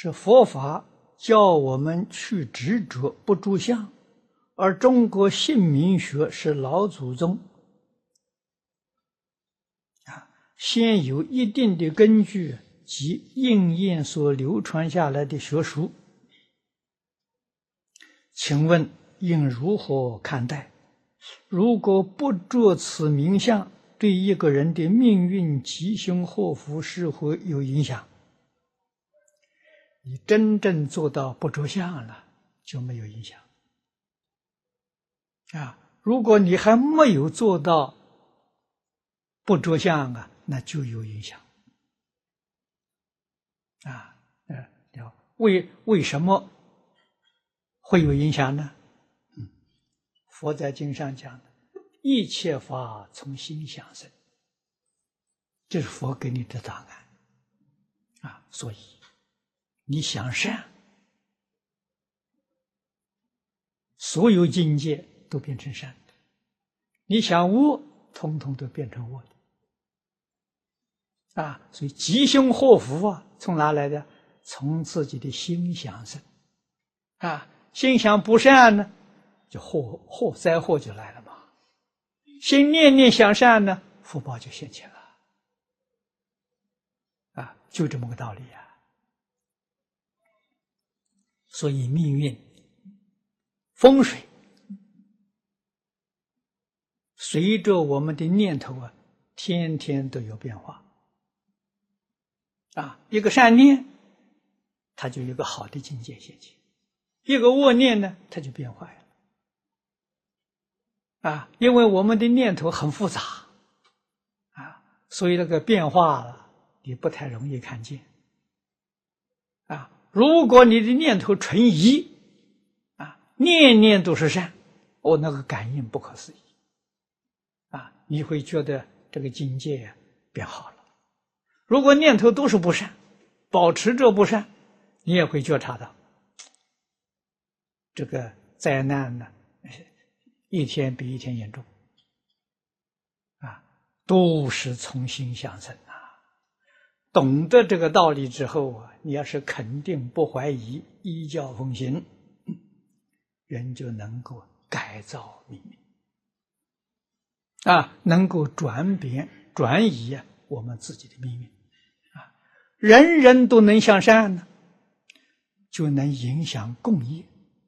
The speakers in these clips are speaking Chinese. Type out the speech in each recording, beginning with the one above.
是佛法教我们去执着不住相，而中国姓名学是老祖宗先有一定的根据及应验所流传下来的学术，请问应如何看待？如果不着此名相，对一个人的命运吉凶祸福是否有影响？你真正做到不着相了，就没有影响。如果你还没有做到不着相那就有影响。为什么会有影响呢？佛在经上讲的，一切法从心想生，这是佛给你的答案。所以你想善，所有境界都变成善的；你想恶，统统都变成恶的。所以吉凶祸福从哪来的？从自己的心想生。心想不善呢，就灾祸就来了嘛。心念念想善呢，福报就现前了。就这么个道理所以命运、风水，随着我们的念头天天都有变化。一个善念，它就有一个好的境界现前；一个恶念呢，它就变坏了。因为我们的念头很复杂所以那个变化你不太容易看见。如果你的念头纯一念念都是善，那个感应不可思议你会觉得这个境界变好了。如果念头都是不善，保持着不善，你也会觉察到这个灾难呢，一天比一天严重都是从心想生懂得这个道理之后你要是肯定不怀疑，依教奉行，人就能够改造命运能够转移我们自己的命运人人都能向善呢，就能影响共业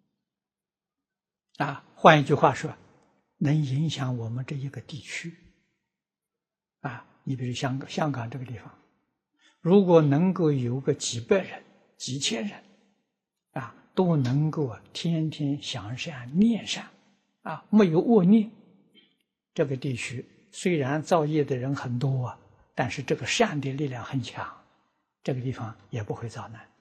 换一句话说，能影响我们这一个地区你比如香港这个地方，如果能够有个几百人、几千人都能够天天想善念善没有恶念，这个地区虽然造业的人很多但是这个善的力量很强，这个地方也不会遭难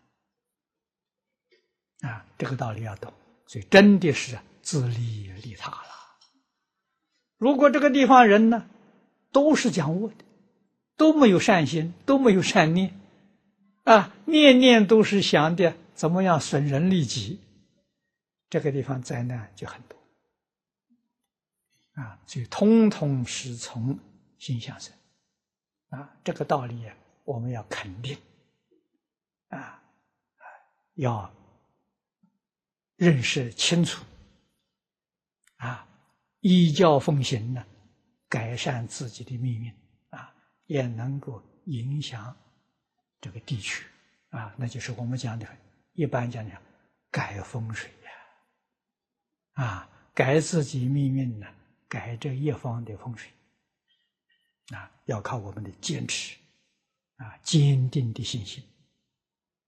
这个道理要懂。所以真的是自利利他了。如果这个地方人呢都是讲恶的，都没有善心，都没有善念念念都是想的怎么样损人利己，这个地方灾难就很多所以通通是从心想生这个道理我们要肯定要认识清楚依教奉行呢，改善自己的命运也能够影响这个地区那就是我们讲的一般讲改风水改自己命运呢，改这一方的风水要靠我们的坚持坚定的信心